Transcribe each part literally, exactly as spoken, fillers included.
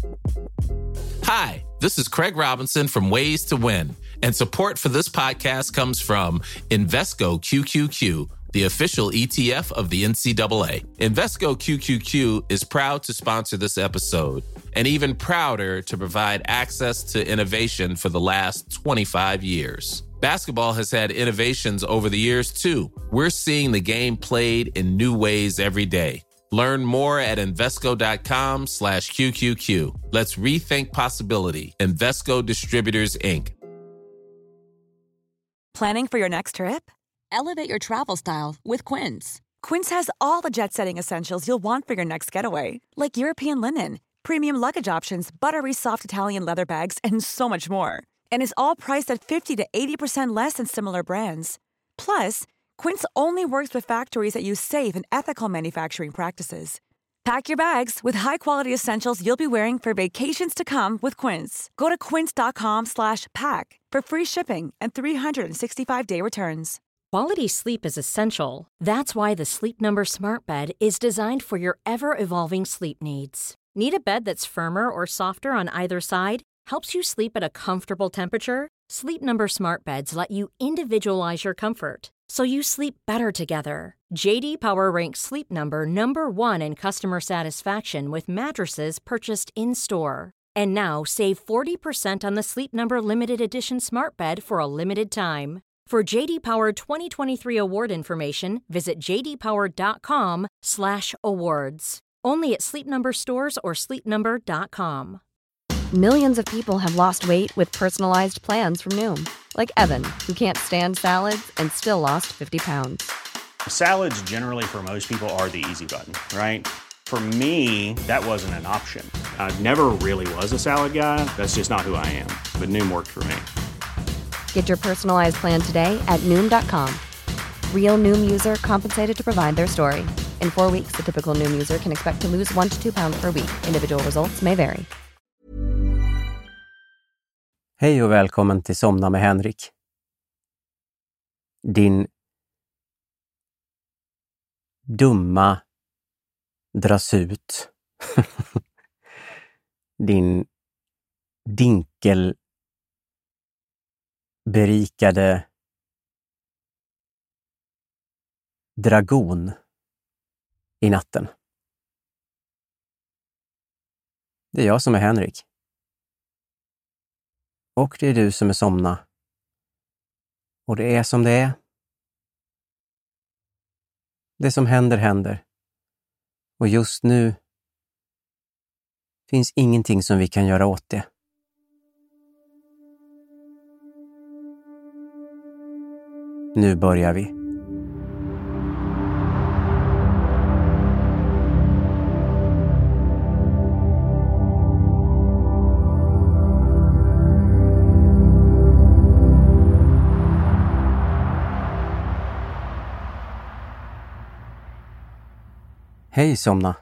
Hi, this is Craig Robinson from Ways to Win, and support for this podcast comes from Invesco Q Q Q, the official E T F of the N C double A. Invesco Q Q Q is proud to sponsor this episode, and even prouder to provide access to innovation for the last twenty-five years. Basketball has had innovations over the years, too. We're seeing the game played in new ways every day. Learn more at Invesco.com slash QQQ. Let's rethink possibility. Invesco Distributors, Incorporated. Planning for your next trip? Elevate your travel style with Quince. Quince has all the jet-setting essentials you'll want for your next getaway, like European linen, premium luggage options, buttery soft Italian leather bags, and so much more. And is all priced at fifty to eighty percent less than similar brands. Plus, Quince only works with factories that use safe and ethical manufacturing practices. Pack your bags with high-quality essentials you'll be wearing for vacations to come with Quince. Go to quince.com slash pack for free shipping and three sixty-five day returns. Quality sleep is essential. That's why the Sleep Number Smart Bed is designed for your ever-evolving sleep needs. Need a bed that's firmer or softer on either side? Helps you sleep at a comfortable temperature? Sleep Number Smart Beds let you individualize your comfort, so you sleep better together. J D Power ranks Sleep Number number one in customer satisfaction with mattresses purchased in-store. And now save forty percent on the Sleep Number Limited Edition Smart Bed for a limited time. For J D Power twenty twenty-three award information, visit jdpower.com slash awards. Only at Sleep Number stores or sleep number dot com. Millions of people have lost weight with personalized plans from Noom. Like Evan, who can't stand salads and still lost fifty pounds. Salads generally for most people are the easy button, right? For me, that wasn't an option. I never really was a salad guy. That's just not who I am. But Noom worked for me. Get your personalized plan today at Noom dot com. Real Noom user compensated to provide their story. In four weeks, the typical Noom user can expect to lose one to two pounds per week. Individual results may vary. Hej och välkommen till Somna med Henrik. Din dumma dras ut. Din dinkel berikade dragon i natten. Det är jag som är Henrik. Och det är du som är Somna. Och det är som det är. Det som händer, händer. Och just nu finns ingenting som vi kan göra åt det. Nu börjar vi. Hej Somna.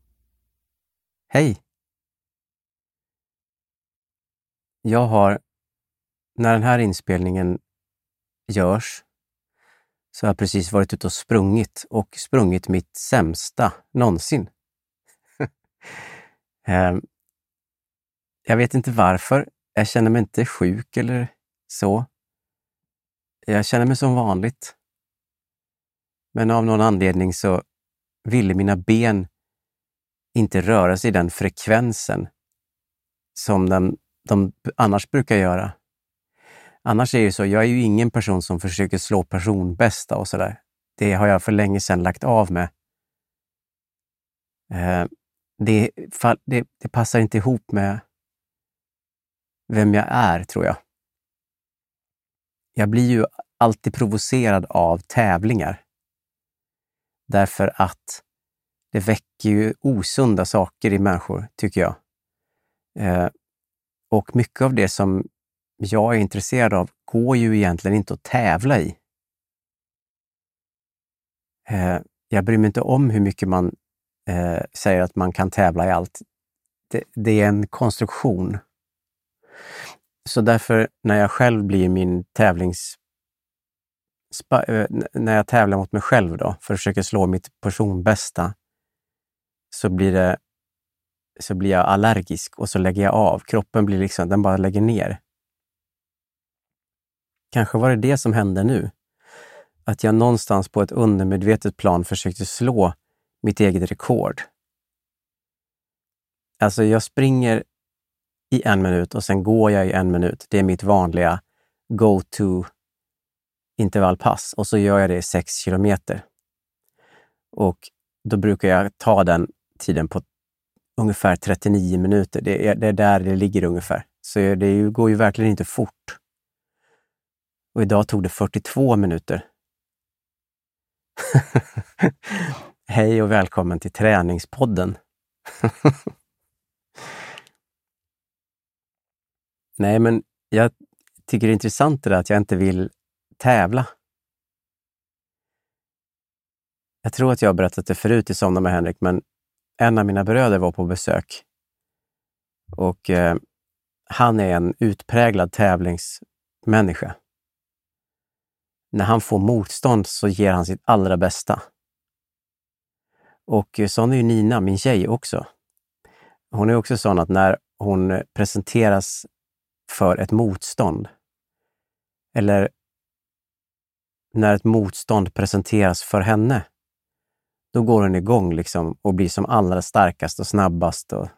Hej. Jag har, när den här inspelningen görs, så har jag precis varit ute och sprungit och sprungit mitt sämsta någonsin. Jag vet inte varför. Jag känner mig inte sjuk eller så. Jag känner mig som vanligt. Men av någon anledning så ville mina ben inte röra sig i den frekvensen som de, de annars brukar göra. Annars är det så, jag är ju ingen person som försöker slå personbästa och sådär. Det har jag för länge sedan lagt av med. Eh, det, det, det passar inte ihop med vem jag är, tror jag. Jag blir ju alltid provocerad av tävlingar. Därför att det väcker ju osunda saker i människor, tycker jag. Eh, och mycket av det som jag är intresserad av går ju egentligen inte att tävla i. Eh, jag bryr mig inte om hur mycket man eh, säger att man kan tävla i allt. Det, det är en konstruktion. Så därför, när jag själv blir min tävlings... Spa, eh, när jag tävlar mot mig själv då, för att försöka slå mitt personbästa, så blir det så blir jag allergisk och så lägger jag av. Kroppen blir liksom, den bara lägger ner. Kanske var det det som hände nu. Att jag någonstans på ett undermedvetet plan försökte slå mitt eget rekord. Alltså jag springer i en minut och sen går jag i en minut. Det är mitt vanliga go-to intervallpass. Och så gör jag det i sex kilometer. Och då brukar jag ta den tiden på ungefär trettionio minuter. Det är, det är där det ligger ungefär. Så det går ju verkligen inte fort. Och idag tog det fyrtiotvå minuter. Hej och välkommen till träningspodden. Nej, men jag tycker det är intressant det där att jag inte vill tävla. Jag tror att jag har berättat det förut i Somna med Henrik, men en av mina bröder var på besök. Och eh, han är en utpräglad tävlingsmänniska. När han får motstånd så ger han sitt allra bästa. Och sån är ju Nina, min tjej också. Hon är också sån att när hon presenteras för ett motstånd, eller när ett motstånd presenteras för henne, då går hon igång liksom och blir som allra starkast och snabbast. Och...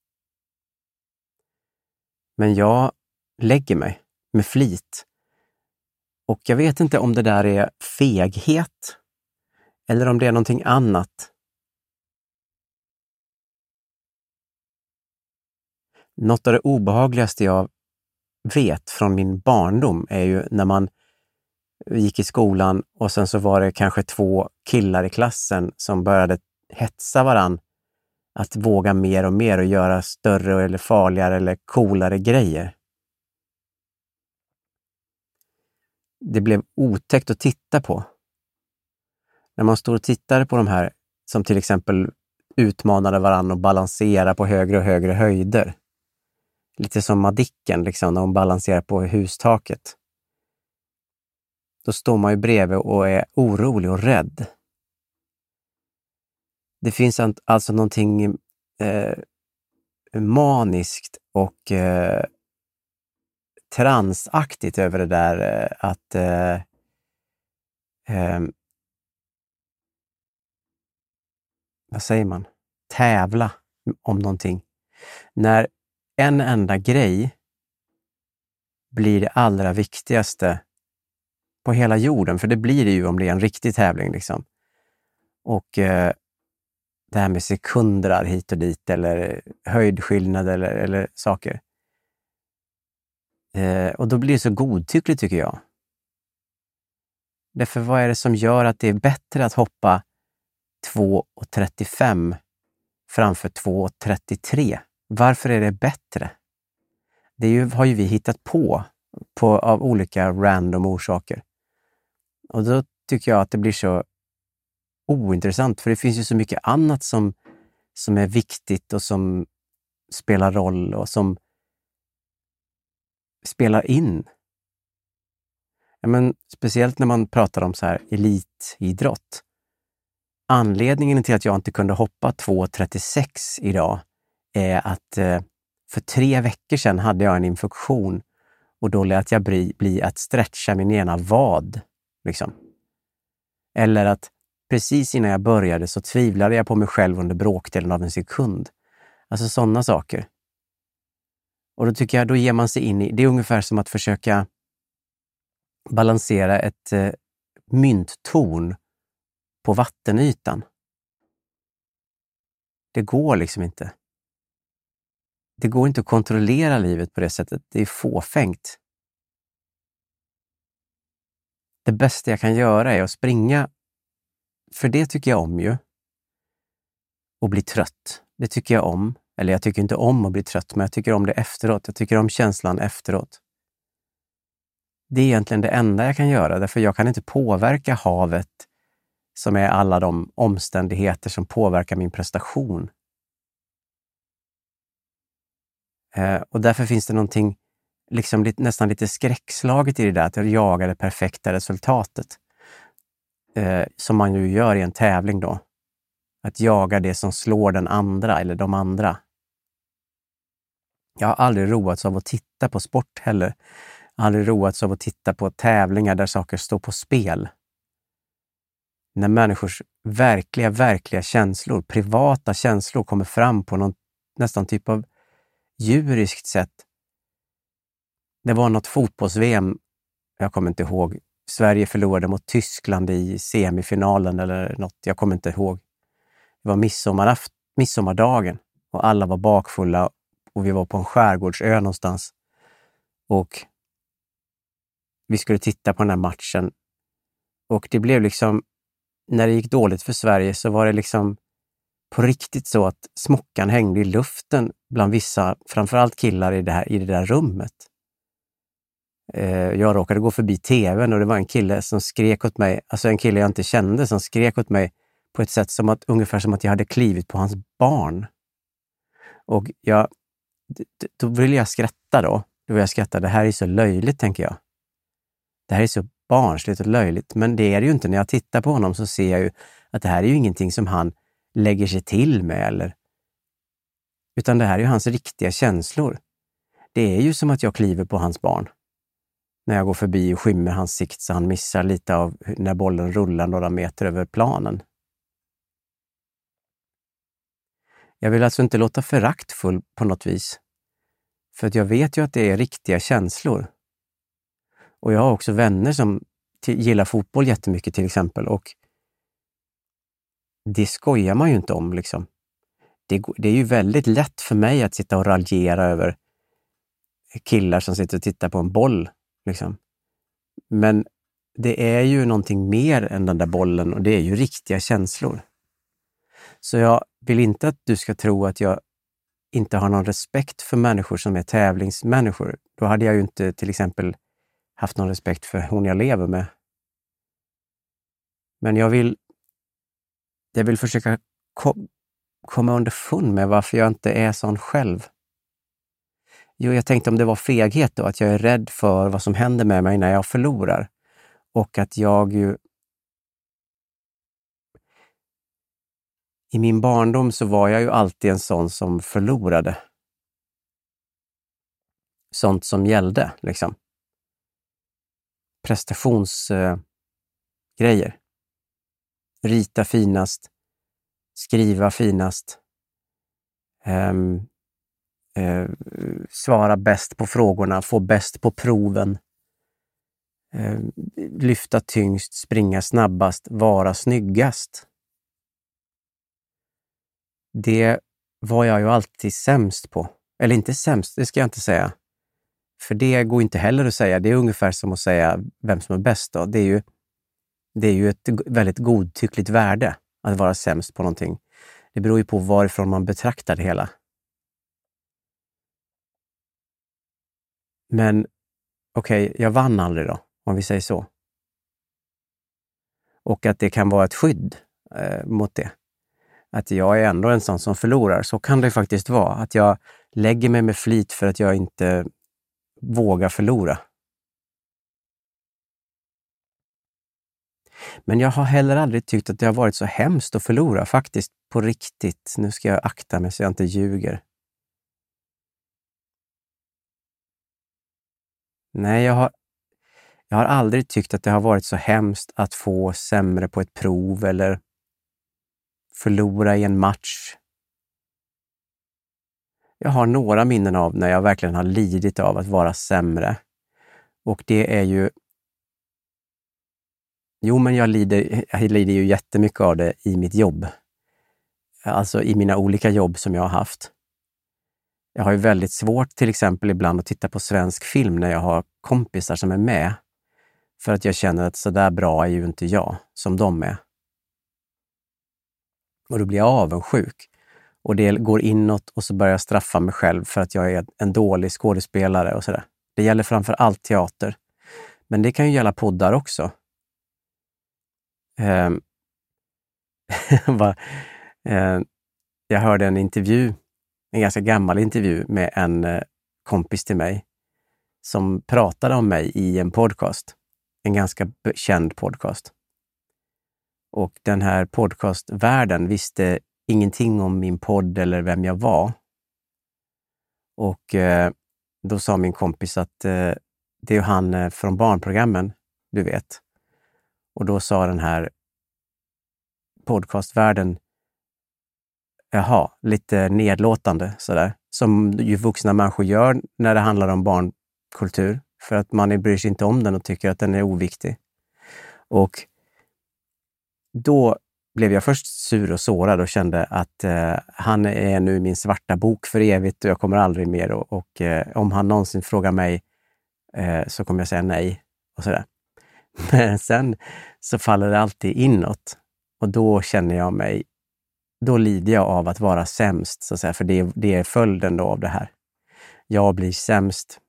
Men jag lägger mig med flit. Och jag vet inte om det där är feghet eller om det är någonting annat. Något av det obehagligaste jag vet från min barndom är ju när man gick i skolan och sen så var det kanske två killar i klassen som började hetsa varann att våga mer och mer och göra större eller farligare eller coolare grejer. Det blev otäckt att titta på. När man står och tittar på de här som till exempel utmanade varann och balanserar på högre och högre höjder. Lite som Madicken liksom, när hon balanserar på hustaket. Då står man ju bredvid och är orolig och rädd. Det finns alltså någonting eh, maniskt och eh, transaktigt över det där eh, att eh, eh, vad säger man? Tävla om någonting. När en enda grej blir det allra viktigaste på hela jorden, för det blir det ju om det är en riktig tävling liksom. Och eh, det här med sekunder hit och dit eller höjdskillnad eller, eller saker. Eh, och då blir det så godtyckligt tycker jag. Därför vad är det som gör att det är bättre att hoppa två trettiofem framför två trettiotre? Varför är det bättre? Det är ju, har ju vi hittat på, på av olika random orsaker. Och då tycker jag att det blir så ointressant, för det finns ju så mycket annat som, som är viktigt och som spelar roll och som spelar in. Ja, men speciellt när man pratar om så här elitidrott. Anledningen till att jag inte kunde hoppa två trettiosex idag är att eh, för tre veckor sedan hade jag en infektion och då lät jag bli, bli att stretcha min ena vad. Liksom. Eller att precis innan jag började så tvivlade jag på mig själv under bråkdelen av en sekund. Alltså sådana saker. Och då tycker jag, då ger man sig in i, det är ungefär som att försöka balansera ett eh, mynttorn på vattenytan. Det går liksom inte. Det går inte att kontrollera livet på det sättet. Det är fåfängt. Det bästa jag kan göra är att springa, för det tycker jag om ju. Och bli trött. Det tycker jag om. Eller jag tycker inte om att bli trött, men jag tycker om det efteråt. Jag tycker om känslan efteråt. Det är egentligen det enda jag kan göra, därför jag kan inte påverka havet som är alla de omständigheter som påverkar min prestation. Eh, och därför finns det någonting liksom lite, nästan lite skräckslaget i det där att jaga det perfekta resultatet. Eh, som man ju gör i en tävling då. Att jaga det som slår den andra eller de andra. Jag har aldrig roats av att titta på sport heller. Jag har aldrig roats av att titta på tävlingar där saker står på spel. När människors verkliga, verkliga känslor, privata känslor kommer fram på någon nästan typ av djuriskt sätt. Det var något fotbolls-V M, jag kommer inte ihåg. Sverige förlorade mot Tyskland i semifinalen eller något, jag kommer inte ihåg. Det var midsommarafton, midsommardagen och alla var bakfulla och vi var på en skärgårdsö någonstans. Och vi skulle titta på den här matchen. Och det blev liksom, när det gick dåligt för Sverige så var det liksom på riktigt så att smockan hängde i luften bland vissa, framförallt killar i det, här, i det där rummet. Jag råkade gå förbi tvn och det var en kille som skrek åt mig, alltså en kille jag inte kände som skrek åt mig på ett sätt som att, ungefär som att jag hade klivit på hans barn. Och jag, då ville jag skratta då. Då vill jag skratta, det här är så löjligt tänker jag. Det här är så barnsligt och löjligt, men det är det ju inte. När jag tittar på honom så ser jag ju att det här är ju ingenting som han lägger sig till med eller, utan det här är ju hans riktiga känslor. Det är ju som att jag kliver på hans barn. När jag går förbi och skymmer hans sikt så han missar lite av när bollen rullar några meter över planen. Jag vill alltså inte låta föraktfull på något vis. För att jag vet ju att det är riktiga känslor. Och jag har också vänner som till, gillar fotboll jättemycket till exempel. Och det skojar man ju inte om liksom. Det, det är ju väldigt lätt för mig att sitta och raljera över killar som sitter och tittar på en boll. Liksom. Men det är ju någonting mer än den där bollen och det är ju riktiga känslor. Så jag vill inte att du ska tro att jag inte har någon respekt för människor som är tävlingsmänniskor. Då hade jag ju inte till exempel haft någon respekt för hon jag lever med. Men jag vill jag vill försöka kom, komma underfund med varför jag inte är sån själv. Jo, jag tänkte om det var feghet då, att jag är rädd för vad som händer med mig när jag förlorar. Och att jag ju... I min barndom så var jag ju alltid en sån som förlorade. Sånt som gällde, liksom. Prestationsgrejer. Eh, Rita finast. Skriva finast. Um, Eh, svara bäst på frågorna, få bäst på proven, eh, lyfta tyngst, springa snabbast, vara snyggast. Det var jag ju alltid sämst på. Eller inte sämst, det ska jag inte säga. För det går inte heller att säga. Det är ungefär som att säga vem som är bäst då. Det är ju, det är ju ett väldigt godtyckligt värde att vara sämst på någonting. Det beror ju på varifrån man betraktar det hela. Men okej, okay, jag vann aldrig då, om vi säger så. Och att det kan vara ett skydd eh, mot det. Att jag är ändå en sån som förlorar. Så kan det faktiskt vara. Att jag lägger mig med flit för att jag inte vågar förlora. Men jag har heller aldrig tyckt att det har varit så hemskt att förlora. Faktiskt på riktigt. Nu ska jag akta mig så jag inte ljuger. Nej, jag har, jag har aldrig tyckt att det har varit så hemskt att få sämre på ett prov eller förlora i en match. Jag har några minnen av när jag verkligen har lidit av att vara sämre. Och det är ju... Jo, men jag lider, jag lider ju jättemycket av det i mitt jobb. Alltså i mina olika jobb som jag har haft. Jag har ju väldigt svårt till exempel ibland att titta på svensk film när jag har kompisar som är med. För att jag känner att så där bra är ju inte jag som de är. Och då blir jag avundsjuk. Och det går inåt och så börjar jag straffa mig själv för att jag är en dålig skådespelare och sådär. Det gäller framför allt teater. Men det kan ju gälla poddar också. Um, bara, uh, jag hörde en intervju, en ganska gammal intervju med en uh, kompis till mig som pratade om mig i en podcast. En ganska känd podcast. Och den här podcastvärlden visste ingenting om min podd eller vem jag var. Och eh, då sa min kompis att eh, det är ju han eh, från barnprogrammen, du vet. Och då sa den här podcastvärlden, jaha, lite nedlåtande sådär. Som ju vuxna människor gör när det handlar om barnkultur. För att man bryr sig inte om den och tycker att den är oviktig. Och då blev jag först sur och sårad och kände att eh, han är nu min svarta bok för evigt och jag kommer aldrig mer. Och, och eh, om han någonsin frågar mig eh, så kommer jag säga nej och sådär. Men sen så faller det alltid inåt och då känner jag mig, då lider jag av att vara sämst, så att säga, för det, det är följden då av det här. Jag blir sämst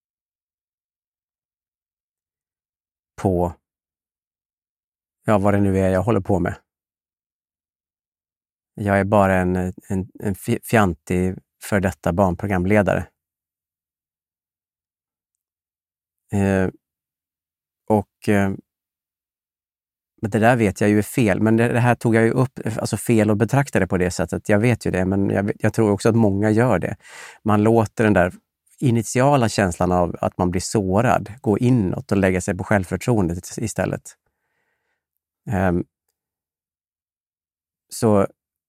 på, ja, vad det nu är jag håller på med. Jag är bara en, en, en fjantig för detta barnprogramledare. Eh, och eh, men det där vet jag ju är fel, men det, det här tog jag ju upp, alltså fel och betraktade på det sättet. Jag vet ju det, men jag, jag tror också att många gör det. Man låter den där initiala känslan av att man blir sårad gå inåt och lägga sig på självförtroendet istället. Um, så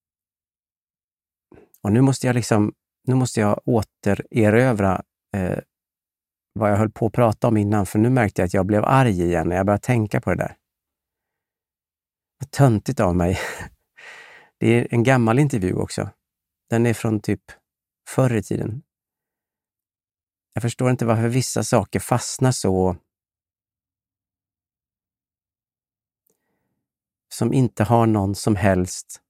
och nu måste jag liksom, nu måste jag återerövra eh, vad jag höll på att prata om innan, för nu märkte jag att jag blev arg igen när jag började tänka på det där. Vad töntigt av mig. Det är en gammal intervju också. Den är från typ förr i tiden. Jag förstår inte varför vissa saker fastnar så som inte har någon som helst,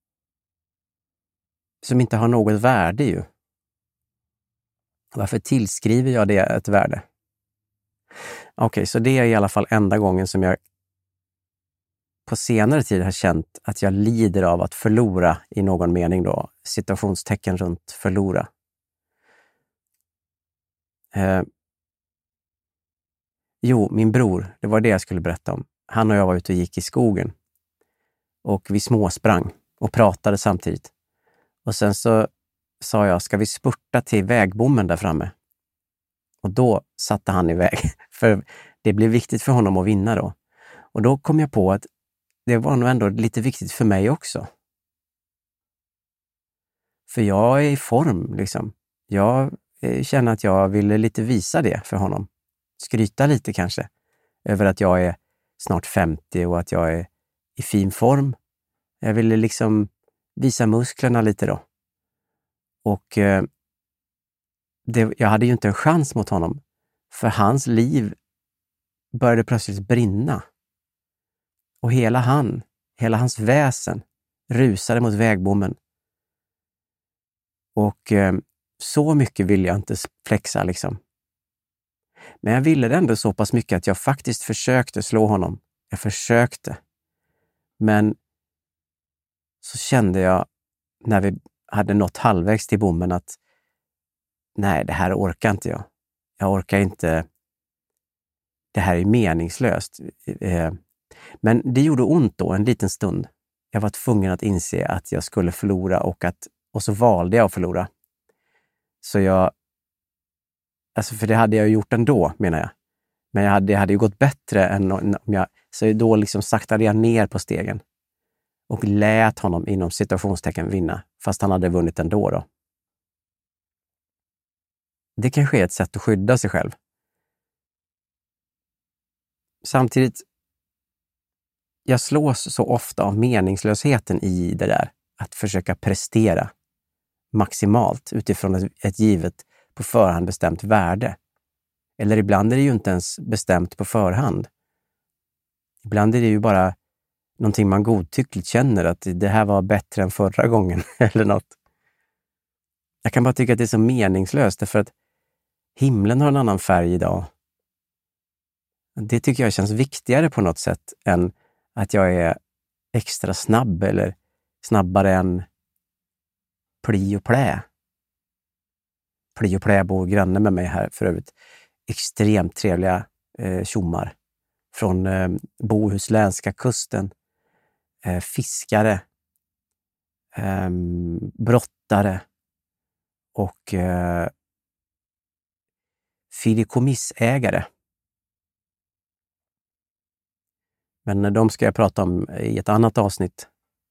som inte har något värde ju. Varför tillskriver jag det ett värde? Okej, okay, så det är i alla fall enda gången som jag på senare tid har känt att jag lider av att förlora i någon mening då. Situationstecken runt förlora. Eh, jo, min bror, det var det jag skulle berätta om. Han och jag var ute och gick i skogen. Och vi småsprang och pratade samtidigt. Och sen så sa jag, ska vi spurta till vägbommen där framme? Och då satte han iväg. För det blev viktigt för honom att vinna då. Och då kom jag på att det var nog ändå lite viktigt för mig också. För jag är i form liksom. Jag känner att jag ville lite visa det för honom. Skryta lite kanske. Över att jag är snart femtio och att jag är i fin form. Jag ville liksom visa musklerna lite då. Och eh, det, jag hade ju inte en chans mot honom. För hans liv började plötsligt brinna. Och hela han, hela hans väsen rusade mot vägbommen. Och eh, så mycket ville jag inte flexa liksom. Men jag ville det ändå så pass mycket att jag faktiskt försökte slå honom. Jag försökte. Men så kände jag när vi hade nått halvvägs till bommen att nej, det här orkar inte jag. Jag orkar inte. Det här är meningslöst. Men det gjorde ont då en liten stund. Jag var tvungen att inse att jag skulle förlora och att och så valde jag att förlora. Så jag alltså för det hade jag gjort ändå, menar jag. Men jag hade, det hade ju gått bättre än om jag så då liksom saktade jag ner på stegen. Och lät honom inom situationstecken vinna, fast han hade vunnit ändå då. Det kanske är ett sätt att skydda sig själv. Samtidigt, jag slås så ofta av meningslösheten i det där. Att försöka prestera maximalt utifrån ett, ett givet på förhand bestämt värde. Eller ibland är det ju inte ens bestämt på förhand. Ibland är det ju bara någonting man godtyckligt känner att det här var bättre än förra gången eller något. Jag kan bara tycka att det är så meningslöst därför att himlen har en annan färg idag. Det tycker jag känns viktigare på något sätt än att jag är extra snabb eller snabbare än Pli och Plä. Pli och Plä bor granne med mig här för övrigt. Extremt trevliga eh, tjommar från eh, bohuslänska kusten. Eh, fiskare, eh, brottare och eh, fideikommissägare. Men de ska jag prata om i ett annat avsnitt.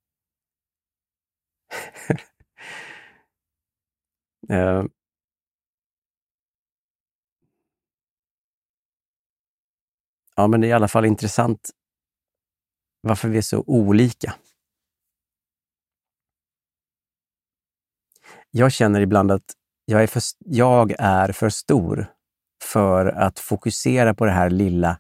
uh. Ja, men det är i alla fall intressant varför vi är så olika. Jag känner ibland att jag är för, jag är för stor för att fokusera på det här lilla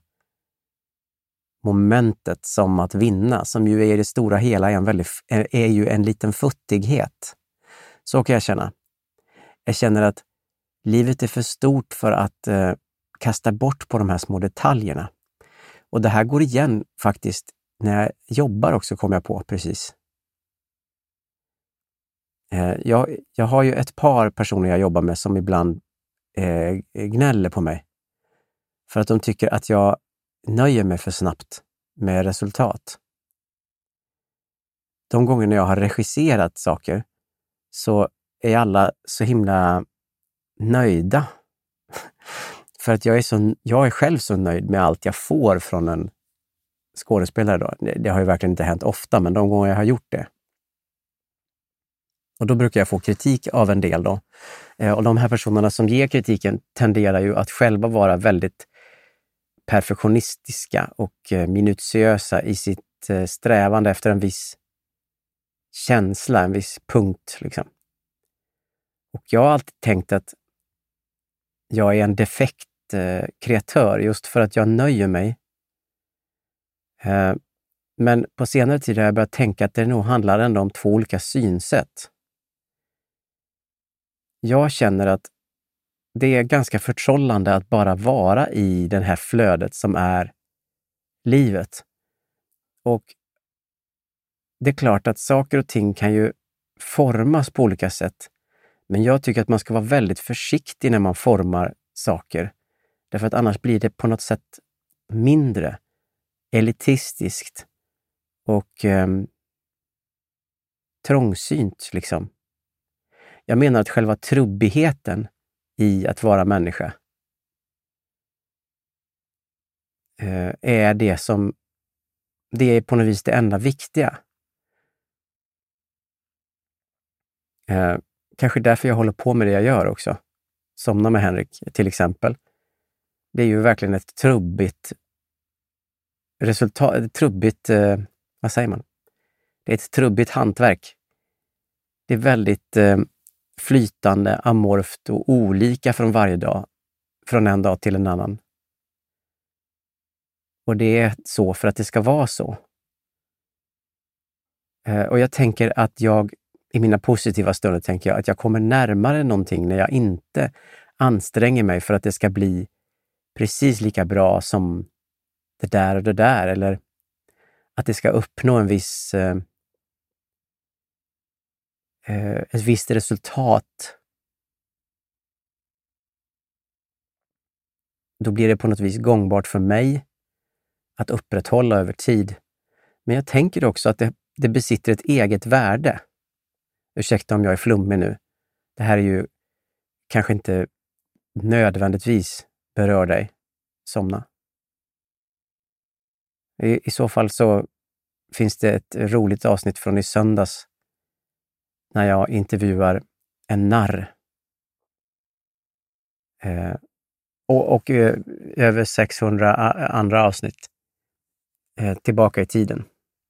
momentet som att vinna, som ju är i det stora hela är, en väldigt, är ju en liten futtighet. Så kan jag känna. Jag känner att livet är för stort för att eh, kasta bort på de här små detaljerna. Och det här går igen faktiskt när jag jobbar också, kommer jag på precis. Eh, jag, jag har ju ett par personer jag jobbar med som ibland eh, gnäller på mig. För att de tycker att jag nöjer mig för snabbt med resultat. De gånger jag har regisserat saker så är alla så himla nöjda. För att jag är, så, jag är själv så nöjd med allt jag får från en skådespelare. Då. Det, det har ju verkligen inte hänt ofta, men de gånger jag har gjort det. Och då brukar jag få kritik av en del då. Eh, och de här personerna som ger kritiken tenderar ju att själva vara väldigt perfektionistiska och eh, minutiösa i sitt eh, strävande efter en viss känsla, en viss punkt liksom. Och jag har alltid tänkt att jag är en defekt eh, kreatör just för att jag nöjer mig. Eh, men på senare tid har jag börjat tänka att det nog handlar ändå om två olika synsätt. Jag känner att det är ganska förtrollande att bara vara i det här flödet som är livet. Och det är klart att saker och ting kan ju formas på olika sätt. Men jag tycker att man ska vara väldigt försiktig när man formar saker. Därför att annars blir det på något sätt mindre elitistiskt och eh, trångsynt liksom. Jag menar att själva trubbigheten i att vara människa eh, är det som det är på något vis det enda viktiga. Eh, kanske därför jag håller på med det jag gör också. Somna med Henrik till exempel. Det är ju verkligen ett trubbigt resultat, ett trubbigt, eh, vad säger man? Det är ett trubbigt hantverk. Det är väldigt eh, flytande, amorft och olika från varje dag, från en dag till en annan. Och det är så för att det ska vara så. Eh, och jag tänker att jag, i mina positiva stunder tänker jag att jag kommer närmare någonting när jag inte anstränger mig för att det ska bli precis lika bra som det där och det där, eller att det ska uppnå en viss eh, ett visst resultat. Då blir det på något vis gångbart för mig att upprätthålla över tid. Men jag tänker också att det, det besitter ett eget värde. Ursäkta om jag är flummig nu. Det här är ju kanske inte nödvändigtvis berör dig. Somna. I, I så fall så finns det ett roligt avsnitt från i söndags när jag intervjuar en narr. Eh, och och eh, över sexhundra a- andra avsnitt eh, tillbaka i tiden.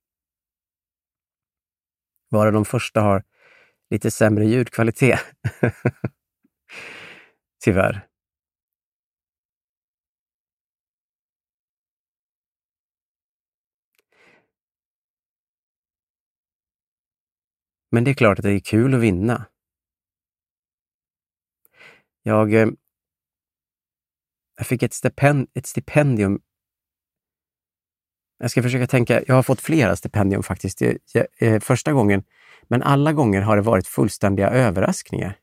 Bara de första har lite sämre ljudkvalitet. Tyvärr. Men det är klart att det är kul att vinna. Jag, eh, jag fick ett, stipend, ett stipendium. Jag ska försöka tänka, jag har fått flera stipendium faktiskt. Jag, jag, eh, första gången, men alla gånger har det varit fullständiga överraskningar.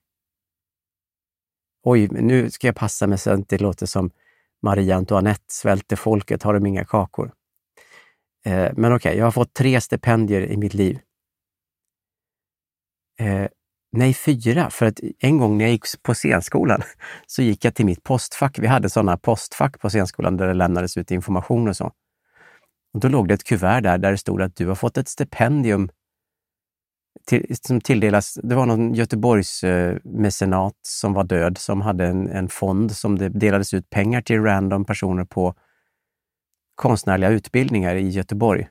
Oj, men nu ska jag passa mig så att det låter som Marie Antoinette, svälter folket, har de inga kakor. Eh, men okej, okay, jag har fått tre stipendier i mitt liv. Eh, Nej, fyra. För att en gång när jag gick på scenskolan så gick jag till mitt postfack. Vi hade sådana postfack på scenskolan där det lämnades ut information och så. Och då låg det ett kuvert där, där det stod att du har fått ett stipendium till, som tilldelas. Det var någon Göteborgs eh, mecenat som var död, som hade en, en fond som det delades ut pengar till random personer på konstnärliga utbildningar i Göteborg.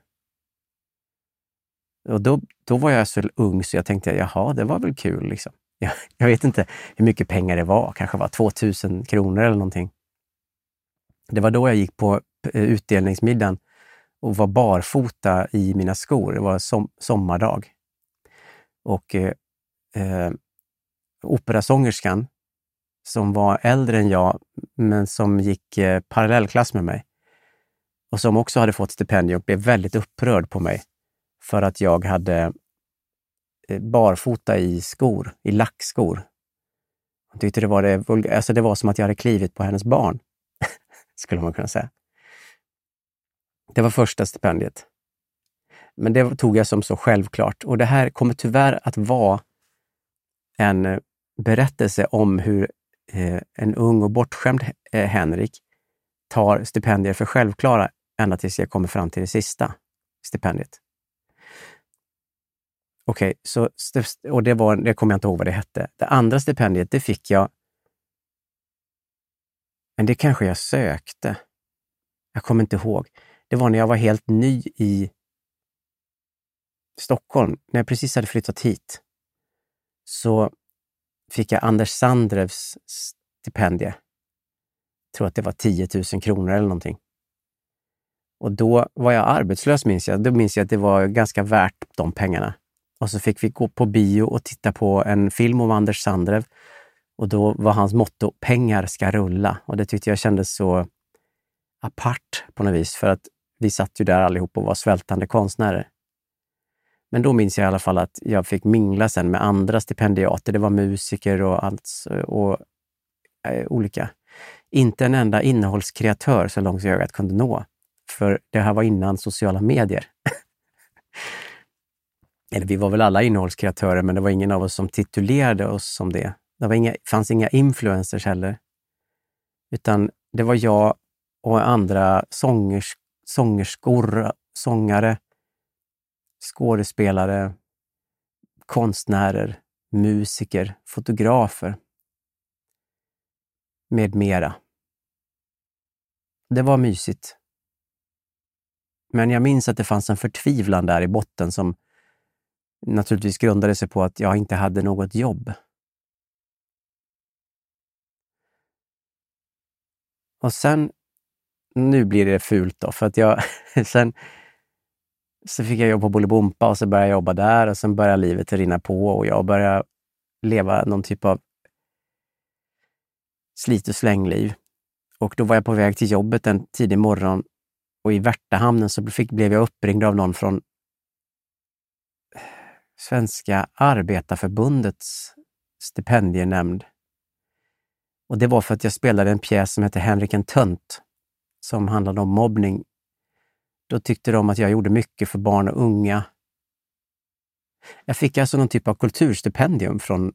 Och då, då var jag så ung så jag tänkte, jaha, det var väl kul liksom. Jag, jag vet inte hur mycket pengar det var, kanske var tvåtusen kronor eller någonting. Det var då jag gick på utdelningsmiddagen och var barfota i mina skor. Det var som, sommardag. Och eh, eh, operasångerskan som var äldre än jag men som gick eh, parallellklass med mig och som också hade fått stipendium blev väldigt upprörd på mig för att jag hade eh, barfota i skor, i lackskor. Hon tyckte det var, det, alltså det var som att jag hade klivit på hennes barn, skulle man kunna säga. Det var första stipendiet. Men det tog jag som så självklart. Och det här kommer tyvärr att vara en berättelse om hur eh, en ung och bortskämd eh, Henrik tar stipendier för självklara ända tills jag kommer fram till det sista stipendiet. Okej, okay, så och det var, det kommer jag inte ihåg vad det hette. Det andra stipendiet, det fick jag, men det kanske jag sökte. Jag kommer inte ihåg. Det var när jag var helt ny i Stockholm, när jag precis hade flyttat hit, så fick jag Anders Sandrevs stipendie. Jag tror att det var tio tusen kronor eller någonting. Och då var jag arbetslös, minns jag. Då minns jag att det var ganska värt de pengarna. Och så fick vi gå på bio och titta på en film om Anders Sandrev. Och då var hans motto, pengar ska rulla. Och det tyckte jag kändes så apart på något vis, för att vi satt ju där allihop och var svältande konstnärer. Men då minns jag i alla fall att jag fick mingla sen med andra stipendiater. Det var musiker och allt och äh, olika. Inte en enda innehållskreatör så långt jag kunde nå. För det här var innan sociala medier. Eller vi var väl alla innehållskreatörer, men det var ingen av oss som titulerade oss som det. Det var inga, fanns inga influencers heller. Utan det var jag och andra sångers, sångerskor, sångare, skådespelare, konstnärer, musiker, fotografer med mera. Det var mysigt. Men jag minns att det fanns en förtvivlan där i botten som naturligtvis grundade sig på att jag inte hade något jobb. Och sen, nu blir det fult då, för att jag sen så fick jag jobba på Bolibompa och så började jag jobba där och sen började livet rinna på och jag började leva någon typ av slit- och slängliv. Och då var jag på väg till jobbet en tidig morgon och i Värtahamnen så fick, blev jag uppringd av någon från Svenska Arbetarförbundets stipendienämnd. Och det var för att jag spelade en pjäs som heter Henrik en tönt som handlade om mobbning. Då tyckte de att jag gjorde mycket för barn och unga. Jag fick alltså någon typ av kulturstipendium från,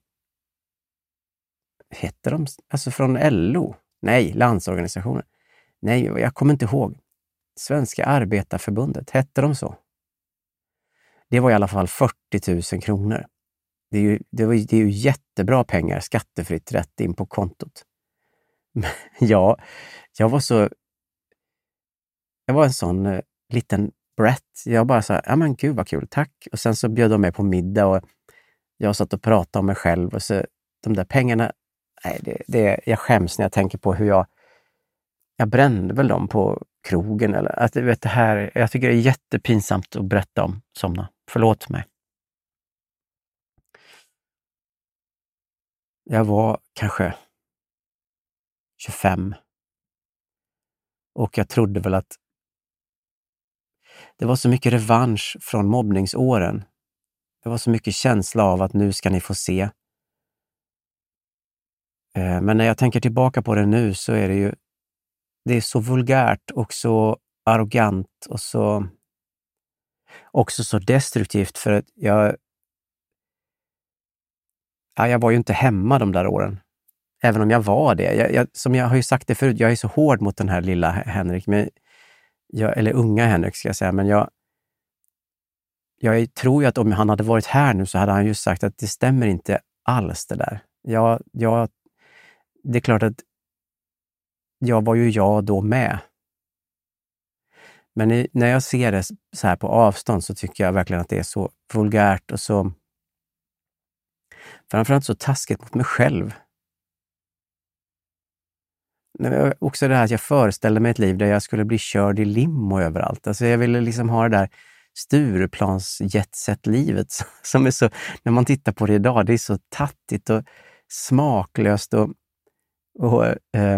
heter de, alltså från L O? Nej, Landsorganisationen. Nej, jag kommer inte ihåg. Svenska Arbetarförbundet, hette de så? Det var i alla fall fyrtio tusen kronor. Det är ju, det var, det är ju jättebra pengar, skattefritt rätt in på kontot. Men ja, jag var så... Jag var en sån uh, liten brat. Jag bara sa, ja men gud vad kul, tack. Och sen så bjöd de mig på middag och jag satt och pratade om mig själv. Och så de där pengarna, nej, det, det, jag skäms när jag tänker på hur jag... Jag brände väl dem på krogen eller att du vet det här. Jag tycker det är jättepinsamt att berätta om somna. Förlåt mig. Jag var kanske tjugofem. Och jag trodde väl att det var så mycket revansch från mobbningsåren. Det var så mycket känsla av att nu ska ni få se. Men när jag tänker tillbaka på det nu så är det ju det är så vulgärt och så arrogant och så också så destruktivt för att jag ja, jag var ju inte hemma de där åren. Även om jag var det. Jag, jag, som jag har ju sagt det förut, jag är så hård mot den här lilla Henrik. Men jag, eller unga Henrik ska jag säga. Men jag, jag tror ju att om han hade varit här nu så hade han ju sagt att det stämmer inte alls det där. Jag, jag, det är klart att jag var ju jag då med. Men i, när jag ser det så här på avstånd så tycker jag verkligen att det är så vulgärt och så framförallt så taskigt mot mig själv. Men också det här att jag föreställde mig ett liv där jag skulle bli körd i limo överallt. Alltså jag ville liksom ha det där Stureplans jetset-livet som är så, när man tittar på det idag, det är så tattigt och smaklöst och, och eh,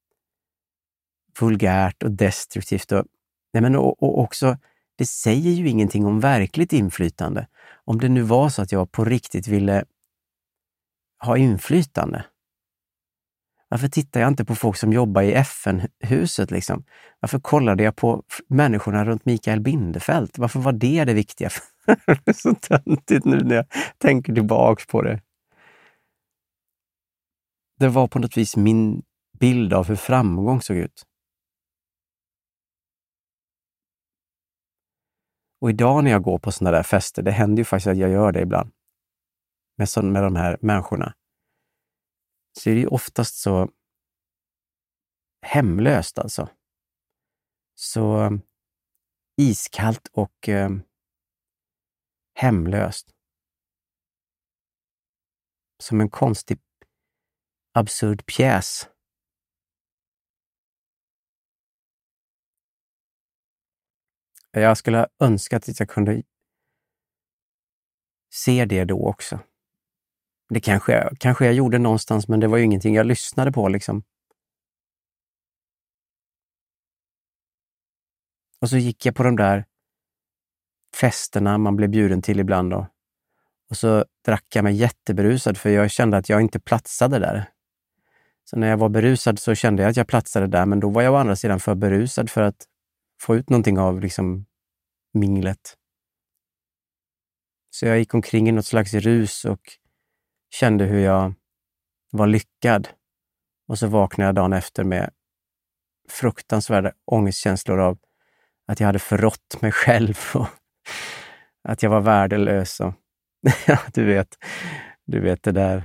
vulgärt och destruktivt. Och, nej men, och, och också, det säger ju ingenting om verkligt inflytande. Om det nu var så att jag på riktigt ville ha inflytande. Varför tittar jag inte på folk som jobbar i F N-huset liksom? Varför kollade jag på människorna runt Mikael Bindefeld? Varför var det det viktiga? Det är så töntigt nu när jag tänker tillbaka på det. Det var på något vis min bild av hur framgång såg ut. Och idag när jag går på sådana där fester, det händer ju faktiskt att jag gör det ibland. Med, så, med de här människorna. Så är det ju oftast så hemlöst alltså. Så iskallt och eh, hemlöst. Som en konstig, absurd pjäs. Jag skulle ha önskat att jag kunde se det då också. Det kanske jag, kanske jag gjorde någonstans, men det var ju ingenting jag lyssnade på liksom. Och så gick jag på de där festerna man blev bjuden till ibland då. Och så drack jag mig jätteberusad för jag kände att jag inte platsade där. Så när jag var berusad så kände jag att jag platsade där, men då var jag å andra sidan för berusad för att få ut någonting av liksom minglet. Så jag gick omkring i något slags rus och kände hur jag var lyckad. Och så vaknade jag dagen efter med fruktansvärda ångestkänslor av att jag hade förrått mig själv och att jag var värdelös. Och ja, du vet, du vet det där.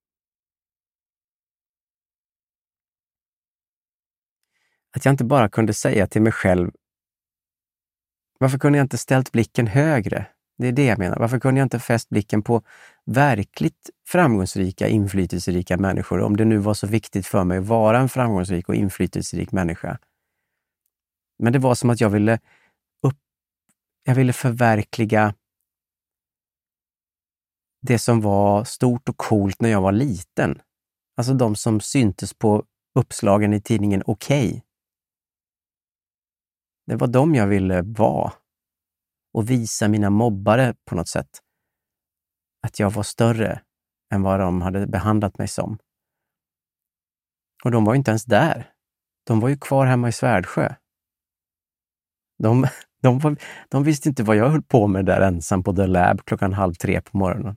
Att jag inte bara kunde säga till mig själv, varför kunde jag inte ställt blicken högre? Det är det jag menar. Varför kunde jag inte fäst blicken på verkligt framgångsrika, inflytelserika människor? Om det nu var så viktigt för mig att vara en framgångsrik och inflytelserik människa. Men det var som att jag ville upp, jag ville förverkliga det som var stort och coolt när jag var liten. Alltså de som syntes på uppslagen i tidningen Okej. Det var de jag ville vara. Och visa mina mobbare på något sätt att jag var större än vad de hade behandlat mig som. Och de var inte ens där. De var ju kvar hemma i Svärdsjö. De, de, var, de visste inte vad jag höll på med där ensam på The Lab klockan halv tre på morgonen.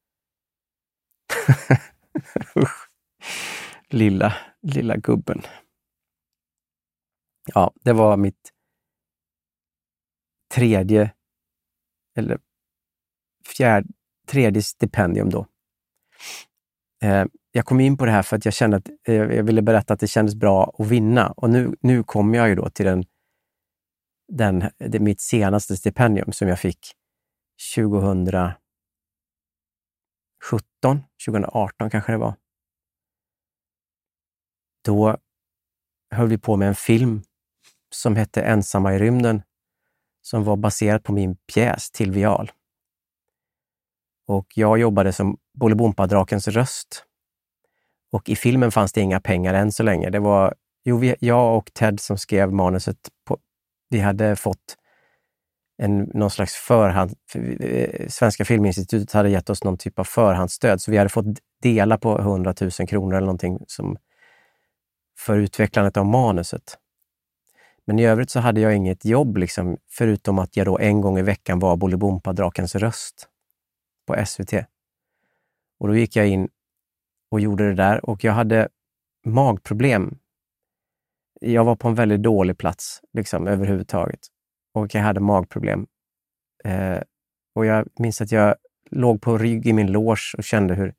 lilla, lilla gubben. Ja, det var mitt tredje eller fjärde, tredje stipendium då. Eh, jag kom in på det här för att jag kände att eh, jag ville berätta att det kändes bra att vinna. Och nu, nu kommer jag ju då till den, den, det, mitt senaste stipendium som jag fick tjugohundrasjutton, tjugohundraarton kanske det var. Då höll vi på med en film som hette Ensamma i rymden, som var baserad på min pjäs Till Vial. Och jag jobbade som Bolibompa-drakens röst. Och i filmen fanns det inga pengar än så länge. Det var, jo, vi, jag och Ted som skrev manuset, på, vi hade fått en, någon slags förhand... Svenska Filminstitutet hade gett oss någon typ av förhandsstöd, så vi hade fått dela på hundratusen kronor eller någonting som, för utvecklandet av manuset. Men i övrigt så hade jag inget jobb, liksom, förutom att jag då en gång i veckan var Bolibompa-drakens röst på S V T. Och då gick jag in och gjorde det där. Och jag hade magproblem. Jag var på en väldigt dålig plats liksom överhuvudtaget. Och jag hade magproblem. Eh, och jag minns att jag låg på rygg i min loge och kände hur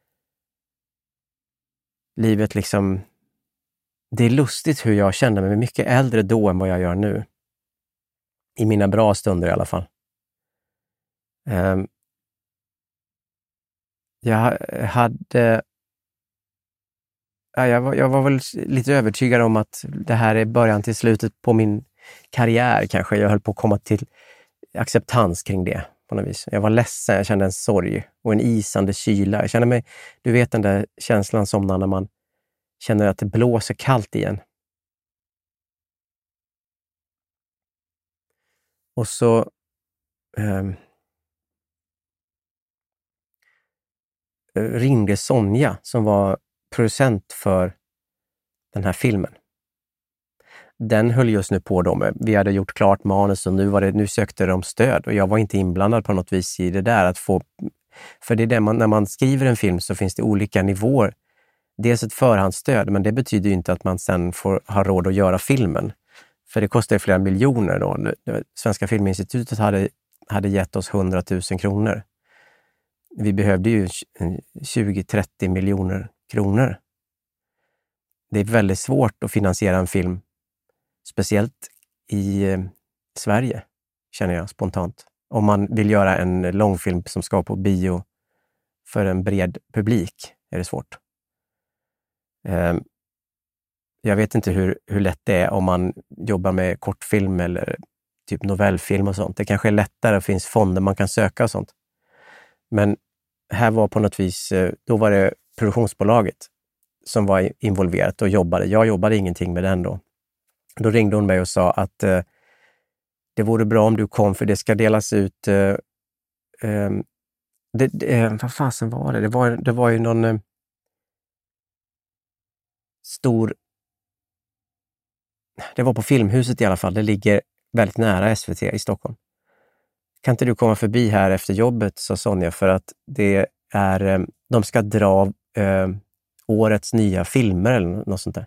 livet liksom... Det är lustigt hur jag kände mig mycket äldre då än vad jag gör nu. I mina bra stunder i alla fall. Eh, jag hade... Ja, jag, var, jag var väl lite övertygad om att det här är början till slutet på min karriär kanske. Jag höll på att komma till acceptans kring det på något vis. Jag var ledsen, jag kände en sorg och en isande kyla. Jag kände mig, du vet den där känslan som när man känner att det blåser kallt igen. Och så eh, ringde Sonja som var producent för den här filmen. Den höll just nu på dem. Vi hade gjort klart manus och nu, var det, nu sökte de stöd och jag var inte inblandad på något vis i det där. Att få, för det är det man, när man skriver en film så finns det olika nivåer. Dels ett förhandsstöd, men det betyder ju inte att man sen får ha råd att göra filmen. För det kostar flera miljoner då. Svenska Filminstitutet hade, hade gett oss hundratusen kronor. Vi behövde ju tjugo till trettio miljoner kronor. Det är väldigt svårt att finansiera en film, speciellt i eh, Sverige, känner jag spontant. Om man vill göra en långfilm som ska på bio för en bred publik är det svårt. Eh, jag vet inte hur, hur lätt det är om man jobbar med kortfilm eller typ novellfilm och sånt. Det kanske är lättare, det finns fonder man kan söka och sånt. Men här var på något vis, då var det produktionsbolaget som var involverat och jobbade. Jag jobbade ingenting med den då. Då ringde hon mig och sa att eh, det vore bra om du kom för det ska delas ut... Eh, eh, det, det, vad fasen var det? Det var, det var ju någon eh, stor... Det var på Filmhuset i alla fall. Det ligger väldigt nära S V T i Stockholm. Kan inte du komma förbi här efter jobbet, sa Sonja, för att det är, eh, de ska dra eh, årets nya filmer eller något sånt där.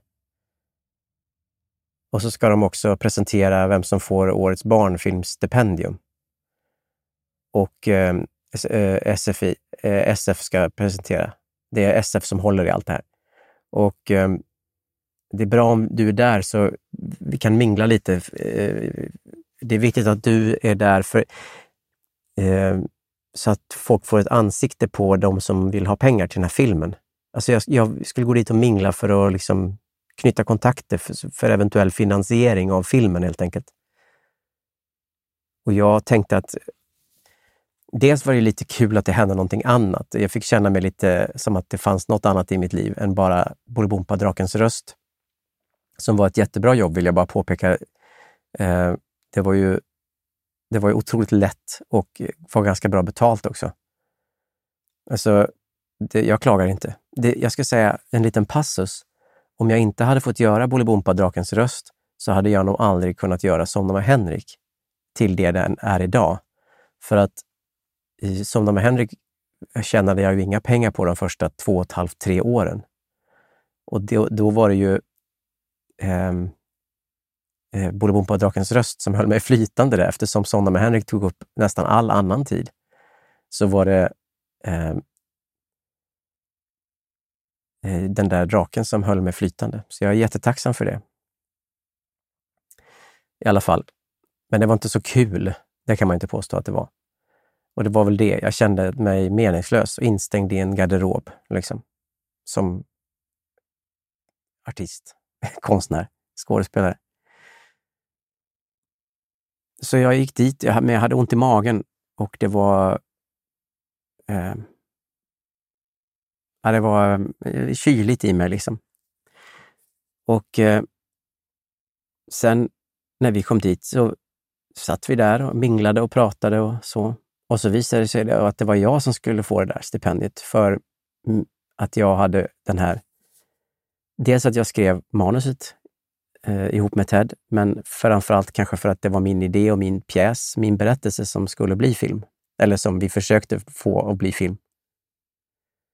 Och så ska de också presentera vem som får årets barnfilmstipendium. Och eh, S F I, eh, S F ska presentera. Det är S F som håller i allt det här. Och eh, det är bra om du är där så vi kan mingla lite. Eh, det är viktigt att du är där för eh, så att folk får ett ansikte på de som vill ha pengar till den här filmen. Alltså jag, jag skulle gå dit och mingla för att liksom knyta kontakter för, för eventuell finansiering av filmen helt enkelt. Och jag tänkte att dels var det lite kul att det hände någonting annat. Jag fick känna mig lite som att det fanns något annat i mitt liv än bara Bolibompa Drakens röst. Som var ett jättebra jobb, vill jag bara påpeka. Eh, det var ju det var ju otroligt lätt och var ganska bra betalt också. Alltså, det, jag klagar inte. Det, jag ska säga en liten passus. Om jag inte hade fått göra Bolibompa Drakens röst så hade jag nog aldrig kunnat göra Som de med Henrik till det den är idag. För att i Som de med Henrik tjänade jag ju inga pengar på de första två och ett halvt, tre åren. Och det, då var det ju eh, eh, Bolibompa Drakens röst som höll mig flytande där. Eftersom Som de med Henrik tog upp nästan all annan tid så var det eh, den där draken som höll mig flytande. Så jag är jättetacksam för det. I alla fall. Men det var inte så kul. Det kan man inte påstå att det var. Och det var väl det. Jag kände mig meningslös och instängd i en garderob. Liksom. Som artist, konstnär, skådespelare. Så jag gick dit, men jag hade ont i magen. Och det var... Eh, Ja, det var kyligt i mig liksom. Och eh, sen när vi kom dit så satt vi där och minglade och pratade och så. Och så visade det sig att det var jag som skulle få det där stipendiet för att jag hade den här... Dels att jag skrev manuset eh, ihop med Ted, men framförallt kanske för att det var min idé och min pjäs, min berättelse som skulle bli film. Eller som vi försökte få att bli film.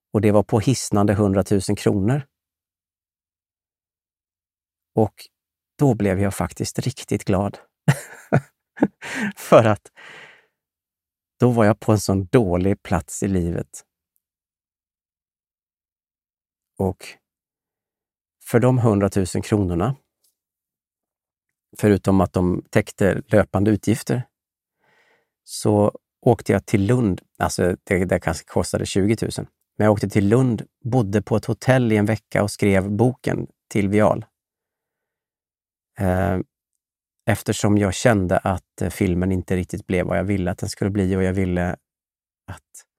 Och det var på hisnande hundratusen kronor. Och då blev jag faktiskt riktigt glad. För att då var jag på en sån dålig plats i livet. Och för de hundratusen kronorna, förutom att de täckte löpande utgifter, så åkte jag till Lund. Alltså det, det kanske kostade tjugo tusen. Men jag åkte till Lund, bodde på ett hotell i en vecka och skrev boken till Vial. Eh, eftersom jag kände att eh, filmen inte riktigt blev vad jag ville att den skulle bli, och jag ville att